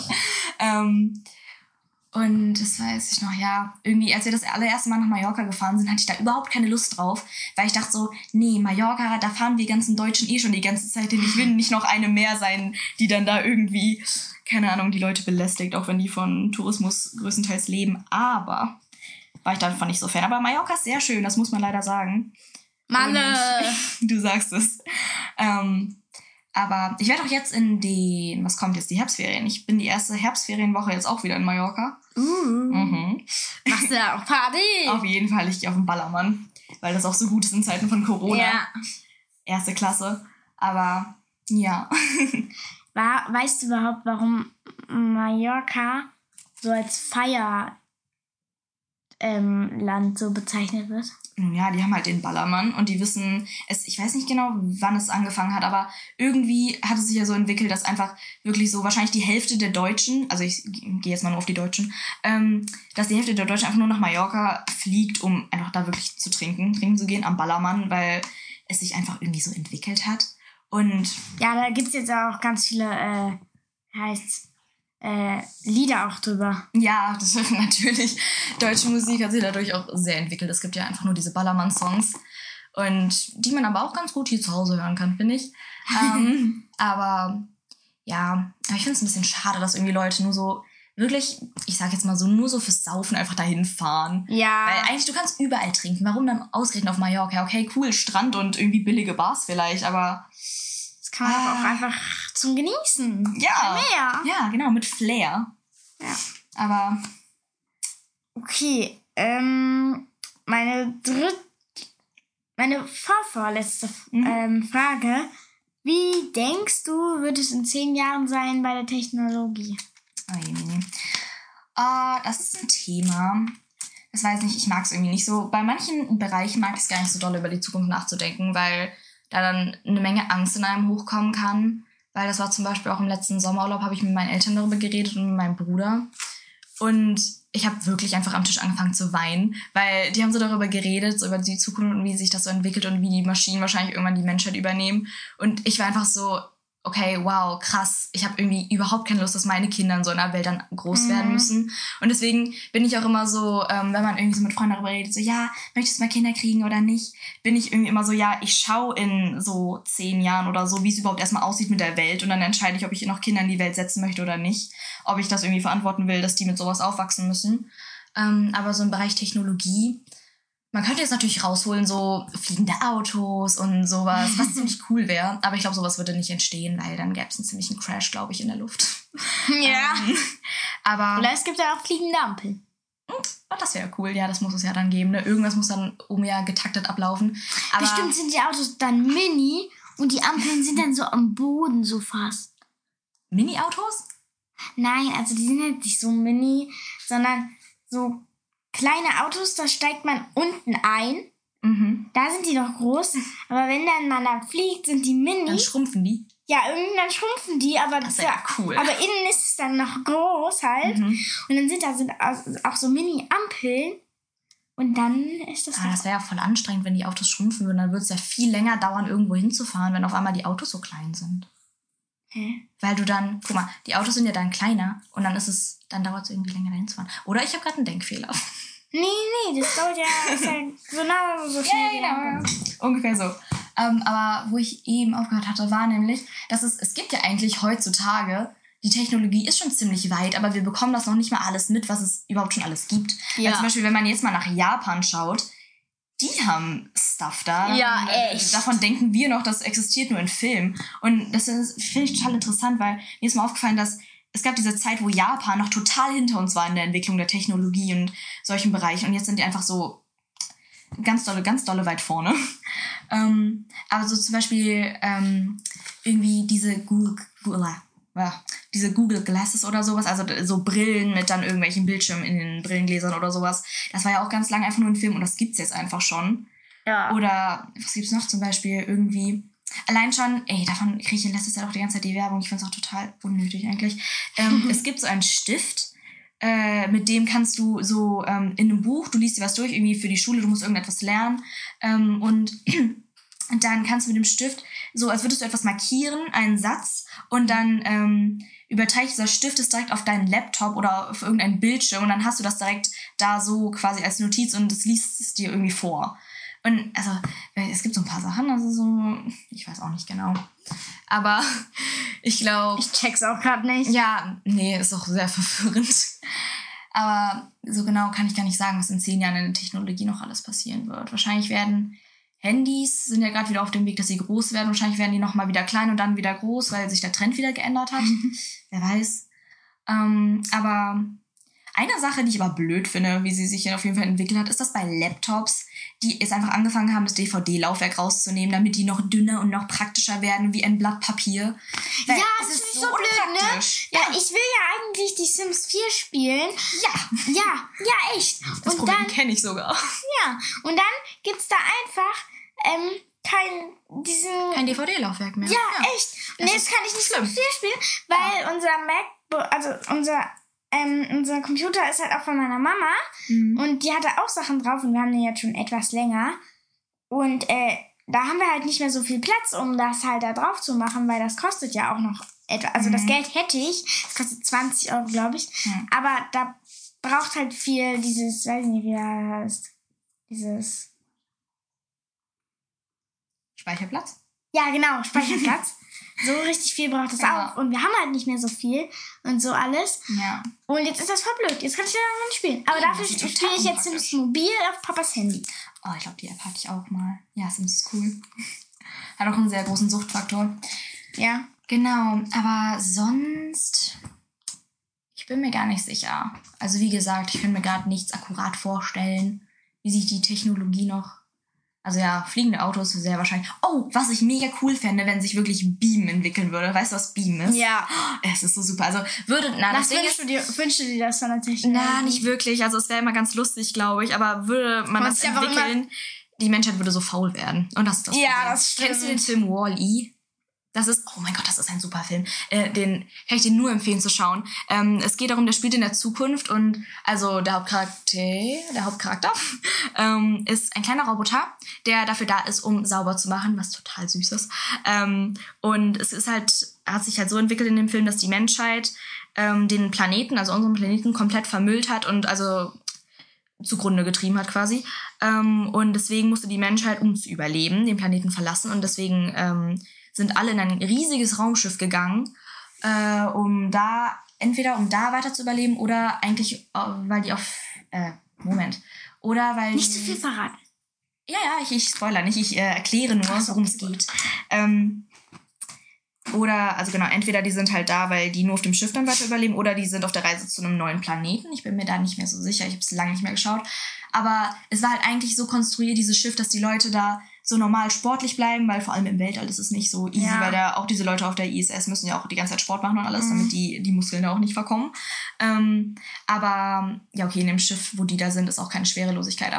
C: Und das weiß ich noch, ja, irgendwie, als wir das allererste Mal nach Mallorca gefahren sind, hatte ich da überhaupt keine Lust drauf, weil ich dachte so, nee, Mallorca, da fahren wir ganzen Deutschen schon die ganze Zeit hin. Ich will nicht noch eine mehr sein, die dann da irgendwie, keine Ahnung, die Leute belästigt, auch wenn die von Tourismus größtenteils leben. Aber war ich davon nicht so Fan. Aber Mallorca ist sehr schön, das muss man leider sagen.
B: Malle!
C: Du sagst es. Aber ich werde auch jetzt was kommt jetzt, die Herbstferien. Ich bin die erste Herbstferienwoche jetzt auch wieder in Mallorca.
B: Machst du da auch Party?
C: Auf jeden Fall, ich gehe auf den Ballermann, weil das auch so gut ist in Zeiten von Corona.
B: Ja.
C: Erste Klasse. Aber, ja.
B: Weißt du überhaupt, warum Mallorca so als Feierland so bezeichnet wird?
C: Ja, die haben halt den Ballermann und die wissen, ich weiß nicht genau, wann es angefangen hat, aber irgendwie hat es sich ja so entwickelt, dass einfach wirklich so wahrscheinlich die Hälfte der Deutschen, also ich gehe jetzt mal nur auf die Deutschen, dass die Hälfte der Deutschen einfach nur nach Mallorca fliegt, um einfach da wirklich trinken zu gehen am Ballermann, weil es sich einfach irgendwie so entwickelt hat. Und
B: ja, da gibt's jetzt auch ganz viele, Lieder auch drüber.
C: Ja, das ist natürlich. Deutsche Musik hat sich dadurch auch sehr entwickelt. Es gibt ja einfach nur diese Ballermann-Songs. Und die man aber auch ganz gut hier zu Hause hören kann, finde ich. Aber ja, ich finde es ein bisschen schade, dass irgendwie Leute nur so wirklich, ich sag jetzt mal so, nur so fürs Saufen einfach dahin fahren.
B: Ja.
C: Weil eigentlich, du kannst überall trinken. Warum dann ausgerechnet auf Mallorca? Okay, cool, Strand und irgendwie billige Bars vielleicht, aber
B: kann man aber auch einfach zum Genießen.
C: Ja.
B: Mehr.
C: Ja, genau, mit Flair.
B: Ja.
C: Aber.
B: Okay, meine Meine vorvorletzte Frage. Wie denkst du, wird es in 10 Jahren sein bei der Technologie?
C: Das ist ein Thema. Das weiß nicht, ich mag es irgendwie nicht so. Bei manchen Bereichen mag ich es gar nicht so doll, über die Zukunft nachzudenken, weil da dann eine Menge Angst in einem hochkommen kann. Weil das war zum Beispiel auch im letzten Sommerurlaub, habe ich mit meinen Eltern darüber geredet und mit meinem Bruder. Und ich habe wirklich einfach am Tisch angefangen zu weinen, weil die haben so darüber geredet, so über die Zukunft und wie sich das so entwickelt und wie die Maschinen wahrscheinlich irgendwann die Menschheit übernehmen. Und ich war einfach so, okay, wow, krass. Ich habe irgendwie überhaupt keine Lust, dass meine Kinder in so einer Welt dann groß werden müssen. Und deswegen bin ich auch immer so, wenn man irgendwie so mit Freunden darüber redet, so, ja, möchtest du mal Kinder kriegen oder nicht? Bin ich irgendwie immer so, ja, ich schaue in so 10 Jahren oder so, wie es überhaupt erstmal aussieht mit der Welt. Und dann entscheide ich, ob ich noch Kinder in die Welt setzen möchte oder nicht. Ob ich das irgendwie verantworten will, dass die mit sowas aufwachsen müssen. Aber so im Bereich Technologie, man könnte jetzt natürlich rausholen, so fliegende Autos und sowas, was ziemlich cool wäre. Aber ich glaube, sowas würde nicht entstehen, weil dann gäbe es einen ziemlichen Crash, glaube ich, in der Luft.
B: Ja.
C: Aber
B: Oder es gibt ja auch fliegende Ampeln.
C: Das wäre cool, ja, das muss es ja dann geben. Ne? Irgendwas muss dann getaktet ablaufen. Aber
B: bestimmt sind die Autos dann mini und die Ampeln sind dann so am Boden so fast.
C: Mini-Autos?
B: Nein, also die sind halt nicht so mini, sondern so kleine Autos, da steigt man unten ein. Da sind die noch groß. Aber wenn dann man da fliegt, sind die mini.
C: Dann schrumpfen die?
B: Ja, irgendwann schrumpfen die, aber
C: das ist ja cool.
B: Aber innen ist es dann noch groß halt. Und dann sind auch so Mini-Ampeln. Und dann ist das...
C: Das wäre ja voll anstrengend, wenn die Autos schrumpfen würden. Dann würde es ja viel länger dauern, irgendwo hinzufahren, wenn auf einmal die Autos so klein sind.
B: Hä?
C: Weil du dann... Guck mal, die Autos sind ja dann kleiner und dann dauert es irgendwie länger dahin zu fahren. Oder ich habe gerade einen Denkfehler.
B: Nee, das dauert ja, ist ja genau so schnell.
C: Ja, genau. Ungefähr so. Aber wo ich eben aufgehört hatte, war nämlich, dass es gibt ja eigentlich heutzutage, die Technologie ist schon ziemlich weit, aber wir bekommen das noch nicht mal alles mit, was es überhaupt schon alles gibt. Ja. Weil zum Beispiel, wenn man jetzt mal nach Japan schaut, die haben Stuff da.
B: Ja, echt.
C: Davon denken wir noch, das existiert nur in Filmen. Und das finde ich total interessant, weil mir ist mal aufgefallen, dass es gab diese Zeit, wo Japan noch total hinter uns war in der Entwicklung der Technologie und solchen Bereichen. Und jetzt sind die einfach so ganz dolle weit vorne. Aber so zum Beispiel irgendwie diese Google Glasses oder sowas, also so Brillen mit dann irgendwelchen Bildschirmen in den Brillengläsern oder sowas. Das war ja auch ganz lange einfach nur ein Film und das gibt's jetzt einfach schon. Ja. Oder was gibt's noch zum Beispiel irgendwie... Allein schon, davon kriege ich in letzter Zeit auch die ganze Zeit die Werbung. Ich finde es auch total unnötig eigentlich. Es gibt so einen Stift, mit dem kannst du so in einem Buch, du liest dir was durch, irgendwie für die Schule, du musst irgendetwas lernen. Und dann kannst du mit dem Stift, so als würdest du etwas markieren, einen Satz, und dann überträgt dieser Stift es direkt auf deinen Laptop oder auf irgendeinen Bildschirm und dann hast du das direkt da so quasi als Notiz und das liest es dir irgendwie vor. Und also, es gibt so ein paar Sachen, also so, ich weiß auch nicht genau. Aber ich glaube...
B: Ich check's auch gerade nicht.
C: Ja, nee, ist auch sehr verwirrend. Aber so genau kann ich gar nicht sagen, was in 10 Jahren in der Technologie noch alles passieren wird. Wahrscheinlich werden Handys, sind ja gerade wieder auf dem Weg, dass sie groß werden. Wahrscheinlich werden die nochmal wieder klein und dann wieder groß, weil sich der Trend wieder geändert hat. Wer weiß. Aber... Eine Sache, die ich aber blöd finde, wie sie sich hier auf jeden Fall entwickelt hat, ist, dass bei Laptops, die jetzt einfach angefangen haben, das DVD-Laufwerk rauszunehmen, damit die noch dünner und noch praktischer werden, wie ein Blatt Papier.
B: Ja, das ist so blöd, ne? Ja, ich will ja eigentlich die Sims 4 spielen. Ja, echt.
C: Das Problem kenne ich sogar.
B: Ja, und dann gibt's da einfach kein
C: DVD-Laufwerk mehr.
B: Ja, echt. Und jetzt kann ich nicht Sims 4 spielen, weil unser MacBook, also unser Computer ist halt auch von meiner Mama und die hatte auch Sachen drauf und wir haben den jetzt schon etwas länger und da haben wir halt nicht mehr so viel Platz, um das halt da drauf zu machen, weil das kostet ja auch noch etwas, also das Geld hätte ich, das kostet 20 €, glaube ich, aber da braucht halt viel dieses, weiß ich nicht, wie das heißt, dieses
C: Speicherplatz?
B: Ja, genau, Speicherplatz. So richtig viel braucht es auch. Und wir haben halt nicht mehr so viel und so alles.
C: Ja.
B: Und jetzt ist das voll blöd. Jetzt kann ich leider nicht spielen. Aber dafür spiele ich jetzt Sims Mobil auf Papas Handy.
C: Oh, ich glaube, die App hatte ich auch mal. Ja, Sims ist cool. Hat auch einen sehr großen Suchtfaktor.
B: Ja.
C: Genau, aber sonst... Ich bin mir gar nicht sicher. Also wie gesagt, ich kann mir gerade nichts akkurat vorstellen, wie sich die Technologie noch Also ja, fliegende Autos sehr wahrscheinlich. Oh, was ich mega cool fände, wenn sich wirklich Beam entwickeln würde. Weißt du, was Beam ist?
B: Ja.
C: Es ist so super. Also
B: wünschst du dir das von der Technologie?
C: Na, nicht wirklich. Also es wäre immer ganz lustig, glaube ich. Aber würde man das entwickeln, die Menschheit würde so faul werden. Und das ist das Problem.
B: Ja, das stimmt.
C: Kennst du den Film Wall-E? Das ist, oh mein Gott, das ist ein super Film. Den kann ich dir nur empfehlen zu schauen. Es geht darum, der spielt in der Zukunft und also der Hauptcharakter ist ein kleiner Roboter, der dafür da ist, um sauber zu machen, was total süß ist. Und es ist halt, hat sich halt so entwickelt in dem Film, dass die Menschheit den Planeten, also unseren Planeten, komplett vermüllt hat und also zugrunde getrieben hat quasi. Und deswegen musste die Menschheit, um zu überleben, den Planeten verlassen und deswegen sind alle in ein riesiges Raumschiff gegangen, um da weiter zu überleben oder eigentlich, weil die oder weil...
B: Nicht zu viel verraten.
C: Ja, ich spoilere nicht, ich erkläre nur, worum es geht. Oder, also genau, entweder die sind halt da, weil die nur auf dem Schiff dann weiter überleben, oder die sind auf der Reise zu einem neuen Planeten. Ich bin mir da nicht mehr so sicher, ich habe es lange nicht mehr geschaut. Aber es war halt eigentlich so konstruiert, dieses Schiff, dass die Leute da so normal sportlich bleiben, weil vor allem im Weltall ist es nicht so easy, weil auch diese Leute auf der ISS müssen ja auch die ganze Zeit Sport machen und alles, damit die Muskeln da auch nicht verkommen. Aber, ja okay, in dem Schiff, wo die da sind, ist auch keine Schwerelosigkeit,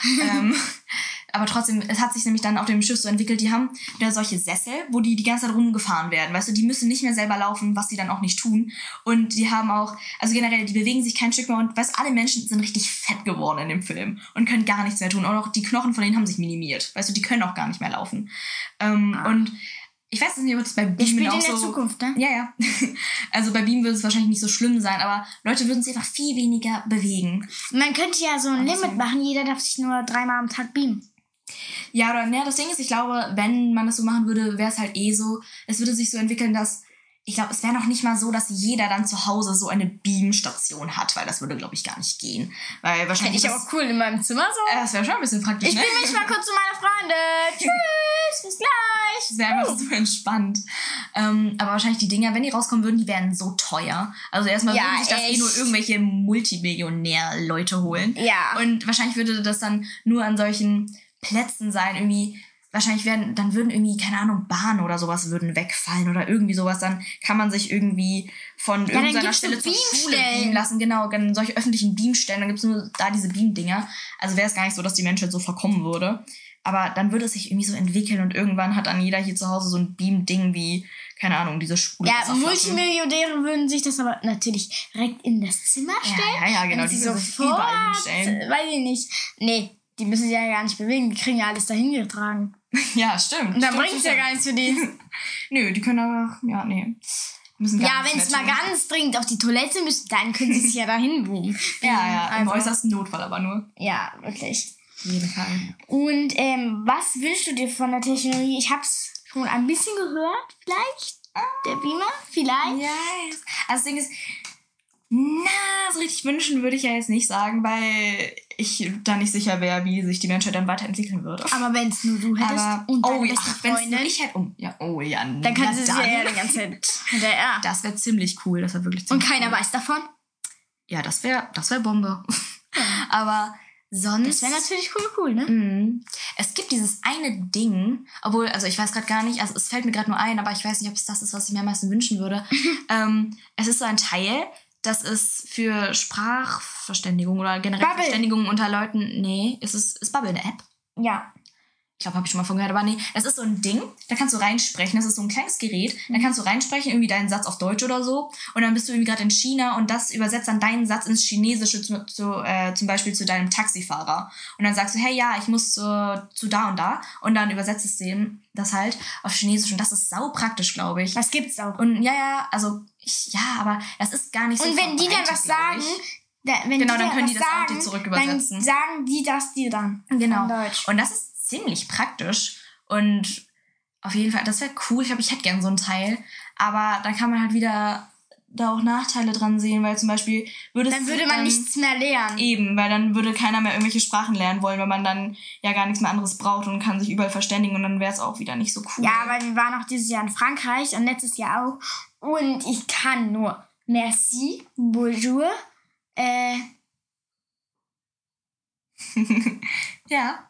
C: aber trotzdem, es hat sich nämlich dann auf dem Schiff so entwickelt, die haben da solche Sessel, wo die ganze Zeit rumgefahren werden, weißt du, die müssen nicht mehr selber laufen, was die dann auch nicht tun und die haben auch, also generell, die bewegen sich kein Stück mehr und weißt du, alle Menschen sind richtig fett geworden in dem Film und können gar nichts mehr tun und auch die Knochen von denen haben sich minimiert, weißt du, die können auch gar nicht mehr laufen und ich weiß nicht, ob es bei Beam auch so... in der
B: Zukunft, ne?
C: Ja. Also bei Beam würde es wahrscheinlich nicht so schlimm sein, aber Leute würden sich einfach viel weniger bewegen.
B: Man könnte ja so ein Limit machen, jeder darf sich nur 3-mal am Tag beamen.
C: Ja, oder das Ding ist, ich glaube, wenn man das so machen würde, wäre es halt so, es würde sich so entwickeln, dass, ich glaube, es wäre noch nicht mal so, dass jeder dann zu Hause so eine Beam-Station hat, weil das würde, glaube ich, gar nicht gehen. Weil wahrscheinlich...
B: Hätte ich aber cool in meinem Zimmer so.
C: Das wäre schon ein bisschen praktisch,
B: Ich beam mich mal kurz zu meiner Freundin. Tschüss, bis gleich.
C: Das wäre einfach so entspannt. Aber wahrscheinlich die Dinger, wenn die rauskommen würden, die wären so teuer. Also erstmal würden sich das nur irgendwelche Multimillionär-Leute holen.
B: Ja.
C: Und wahrscheinlich würde das dann nur an solchen Plätzen sein, irgendwie... Wahrscheinlich würden irgendwie, keine Ahnung, Bahnen oder sowas würden wegfallen oder irgendwie sowas. Dann kann man sich irgendwie von irgendeiner Stelle zur Schule beamen lassen. Genau, solche öffentlichen Beamstellen. Dann gibt's nur da diese Beam-Dinger. Also wäre es gar nicht so, dass die Menschheit so verkommen würde. Aber dann würde es sich irgendwie so entwickeln und irgendwann hat dann jeder hier zu Hause so ein Beam-Ding wie, keine Ahnung, diese Spule.
B: Ja, Multimillionäre würden sich das aber natürlich direkt in das Zimmer stellen.
C: Ja, genau. Die
B: sofort,
C: überall hinstellen.
B: Weiß ich nicht. Nee, die müssen sich ja gar nicht bewegen. Die kriegen ja alles dahin getragen.
C: Ja, stimmt.
B: Und dann bringt es ja gar nichts für die.
C: Nö, die können aber, müssen gar
B: wenn es mal ganz dringend auf die Toilette müssen, dann können sie sich ja dahin boomen.
C: Im äußersten Notfall aber nur.
B: Ja, wirklich.
C: Auf jeden Fall.
B: Und was wünschst du dir von der Technologie? Ich hab's schon ein bisschen gehört, vielleicht. Der Beamer, vielleicht.
C: Ja, yes. Also das Ding ist, so richtig wünschen würde ich ja jetzt nicht sagen, weil ich da nicht sicher wäre, wie sich die Menschheit dann weiterentwickeln würde.
B: Aber wenn es nur du hättest und deine beste Freundin,
C: wenn ich hätte,
B: dann kann sie sich ja die ganze Zeit hinterher.
C: Das wäre ziemlich cool, das wäre wirklich ziemlich
B: Und keiner
C: cool.
B: weiß davon?
C: Ja, das wär Bombe. Aber sonst...
B: Das wäre natürlich cool, ne?
C: Es gibt dieses eine Ding, obwohl, also ich weiß gerade gar nicht, also es fällt mir gerade nur ein, aber ich weiß nicht, ob es das ist, was ich mir am meisten wünschen würde. Es ist so ein Teil... Das ist für Sprachverständigung oder generell
B: Bubble.
C: Verständigung unter Leuten. Nee, ist Bubble eine App?
B: Ja.
C: Ich glaube, habe ich schon mal von gehört, aber nee. Das ist so ein Ding, da kannst du reinsprechen. Das ist so ein kleines Gerät. Da kannst du reinsprechen, irgendwie deinen Satz auf Deutsch oder so. Und dann bist du irgendwie gerade in China und das übersetzt dann deinen Satz ins Chinesische zum Beispiel zu deinem Taxifahrer. Und dann sagst du, hey, ja, ich muss zu da und da. Und dann übersetzt es dem das halt auf Chinesisch. Und das ist sau praktisch, glaube ich.
B: Das gibt's auch.
C: Und aber das ist gar nicht so.
B: Und wenn die dann was sagen,
C: dann können die das auch dir zurück übersetzen.
B: Dann sagen die das dir dann.
C: Genau.
B: In Deutsch.
C: Und das ist ziemlich praktisch. Und auf jeden Fall, das wäre cool. Ich glaube, ich hätte gern so ein Teil. Aber da kann man halt wieder da auch Nachteile dran sehen, weil zum Beispiel würde
B: man nichts mehr lernen.
C: Eben, weil dann würde keiner mehr irgendwelche Sprachen lernen wollen, weil man dann ja gar nichts mehr anderes braucht und kann sich überall verständigen und dann wäre es auch wieder nicht so cool.
B: Ja, weil wir waren auch dieses Jahr in Frankreich und letztes Jahr auch. Und ich kann nur merci, bonjour,
C: Ja.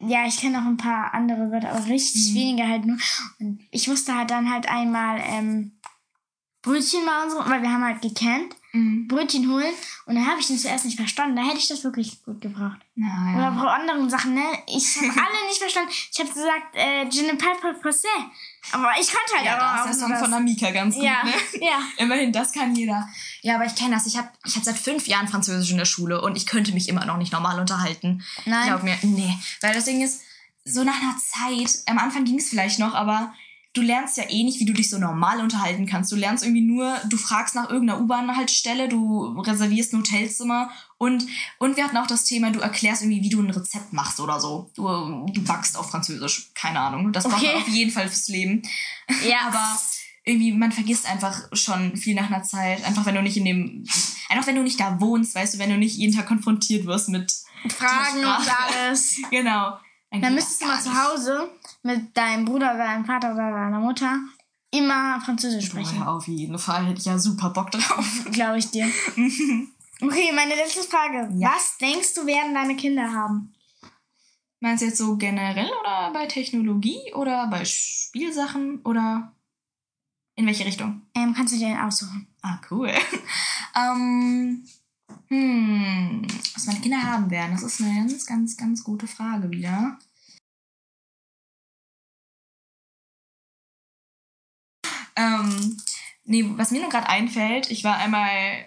B: Ja, ich kenne noch ein paar andere Wörter, aber richtig wenige halt nur. Und ich musste halt dann halt einmal Brötchen machen, so, weil wir haben halt gekannt. Brötchen holen. Und dann habe ich den zuerst nicht verstanden. Da hätte ich das wirklich gut gebraucht.
C: Ja.
B: Oder bei anderen Sachen, ne? Ich habe alle nicht verstanden. Ich habe gesagt, je ne parle pas français. Aber ich konnte halt
C: aber das ist der Song von Amika ganz gut,
B: ja,
C: ne?
B: Ja.
C: Immerhin, das kann jeder. Ja, aber ich kenne das. Ich hab seit 5 Jahren Französisch in der Schule und ich könnte mich immer noch nicht normal unterhalten.
B: Nein.
C: Glaub mir, nee. Weil das Ding ist, so nach einer Zeit, am Anfang ging es vielleicht noch, aber du lernst ja eh nicht, wie du dich so normal unterhalten kannst. Du lernst irgendwie nur, du fragst nach irgendeiner U-Bahn-Haltestelle, du reservierst ein Hotelzimmer und wir hatten auch das Thema, du erklärst irgendwie, wie du ein Rezept machst oder so. Du backst auf Französisch, keine Ahnung. Das braucht man auf jeden Fall fürs Leben.
B: Ja.
C: Aber irgendwie, man vergisst einfach schon viel nach einer Zeit. Einfach wenn du nicht da wohnst, weißt du, wenn du nicht jeden Tag konfrontiert wirst mit
B: Fragen und alles.
C: Genau.
B: Dann müsstest du mal zu Hause mit deinem Bruder oder deinem Vater oder deiner Mutter immer Französisch sprechen.
C: Ja, auf jeden Fall. Hätte ich ja super Bock drauf.
B: Glaube ich dir. Okay, meine letzte Frage. Ja. Was denkst du, werden deine Kinder haben?
C: Meinst du jetzt so generell oder bei Technologie oder bei Spielsachen oder in welche Richtung?
B: Kannst du dir aussuchen.
C: Ah, cool. Was meine Kinder haben werden, das ist eine ganz, ganz, ganz gute Frage wieder. Was mir nur gerade einfällt, ich war einmal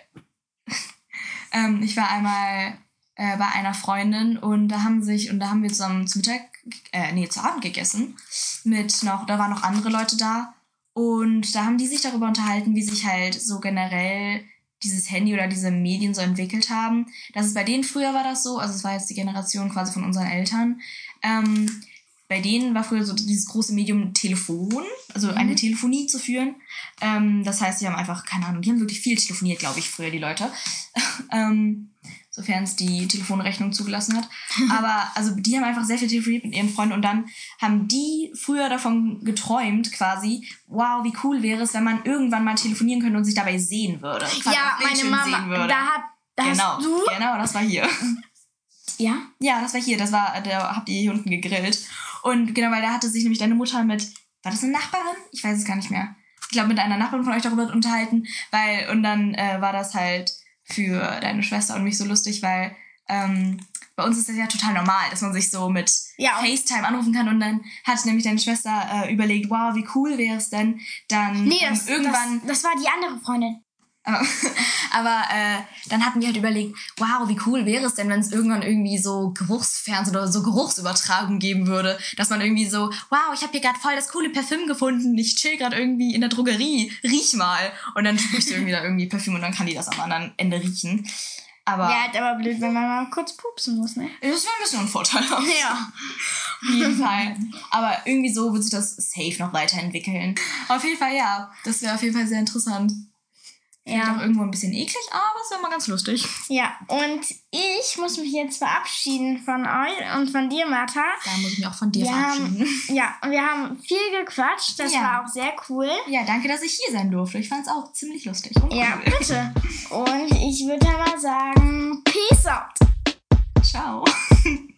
C: bei einer Freundin und da haben wir zusammen zu Abend gegessen da waren noch andere Leute da und da haben die sich darüber unterhalten, wie sich halt so generell dieses Handy oder diese Medien so entwickelt haben. Das ist bei denen, früher war das so, also es war jetzt die Generation quasi von unseren Eltern, bei denen war früher so dieses große Medium Telefon, also eine Telefonie zu führen. Das heißt, die haben einfach, keine Ahnung, die haben wirklich viel telefoniert, glaube ich, früher die Leute. Sofern es die Telefonrechnung zugelassen hat. Aber also die haben einfach sehr viel telefoniert mit ihren Freunden und dann haben die früher davon geträumt quasi, wow, wie cool wäre es, wenn man irgendwann mal telefonieren könnte und sich dabei sehen würde.
B: Ja, meine Mama,
C: sehen würde. Genau, das war hier.
B: Ja?
C: Ja, das war hier. Da habt ihr hier unten gegrillt. Und genau, weil da hatte sich nämlich deine Mutter war das eine Nachbarin? Ich weiß es gar nicht mehr. Ich glaube, mit einer Nachbarin von euch darüber unterhalten, und dann war das halt für deine Schwester und mich so lustig, weil bei uns ist das ja total normal, dass man sich so mit FaceTime anrufen kann und dann hat nämlich deine Schwester überlegt, wow, wie cool wäre es denn, dann irgendwann...
B: Das war die andere Freundin.
C: Aber dann hatten wir halt überlegt, wow, wie cool wäre es denn, wenn es irgendwann irgendwie so Geruchsfernsehen oder so Geruchsübertragung geben würde, dass man irgendwie so, wow, ich habe hier gerade voll das coole Parfüm gefunden, ich chill gerade irgendwie in der Drogerie, riech mal. Und dann sprichst du irgendwie da irgendwie Parfüm und dann kann die das am anderen Ende riechen. Aber
B: aber blöd, wenn man mal kurz pupsen muss, ne?
C: Das wäre ein bisschen ein Vorteil.
B: Ja.
C: Auf jeden Fall. Aber irgendwie so wird sich das safe noch weiterentwickeln. Auf jeden Fall, ja. Das wäre auf jeden Fall sehr interessant. Ja. Auch irgendwo ein bisschen eklig, aber es ist immer ganz lustig.
B: Ja, und ich muss mich jetzt verabschieden von euch und von dir, Martha.
C: Da muss ich mich auch von dir verabschieden.
B: Und wir haben viel gequatscht. Das war auch sehr cool.
C: Ja, danke, dass ich hier sein durfte. Ich fand es auch ziemlich lustig. Und
B: ja, cool. Bitte. Und ich würde mal sagen, Peace out.
C: Ciao.